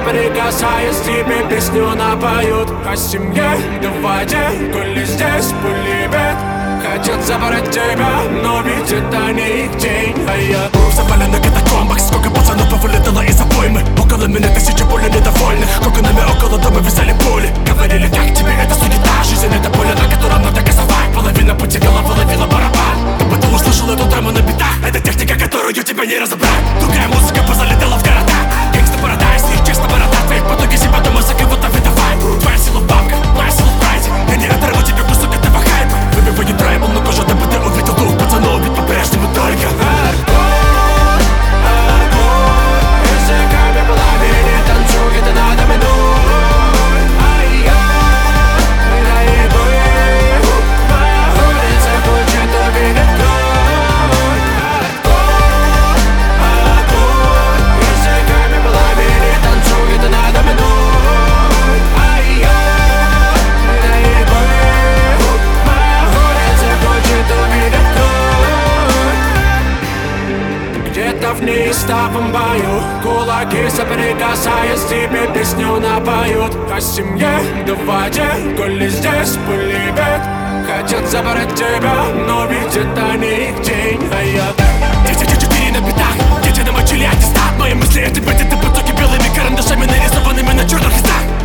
соприкасаясь, тебе песню напоют о семье, да в воде, коли здесь полюбят. Хотят забрать тебя, но ведь это не их день, а я в заваленных катакомбах. Сколько пацанов повылетало из обоймы. Около меня тысячи более недовольных. Коконами около дома вязали пули. Говорили, как тебе эта суета. Жизнь это поле, на котором надо газовать. Половина пути голова ловила барабан. Ты потом услышал эту тему на битах. Это техника, которую тебя не разобрать. Другая музыка позалетела в города. Гангста парадайз, их честно борода. Твои потоки себя дома кого-то выдавай. Твоя сила в бабках, моя сила в прайде. Я не оторву тебе кусок этого хайпа. Выбиваю трайбл, но кожа дабы ты увидел дух пацанов. Ведь по-прежнему только языками пламени танцует надо мной. Моя улица хочет увидеть кровь. Языками пламени танцует надо мной. Моя улица хочет увидеть кровь. Где-то в неистовом бою кулаки соприкасаясь, тебе песню напоют о семье, да в воде, коли здесь полюбят. Хотят забрать тебя, но ведь это не их день, а я 10-4 на битах, дети намочили аттестат. Мои мысли это беты, ты потоки белыми карандашами, нарисованными на черных листах.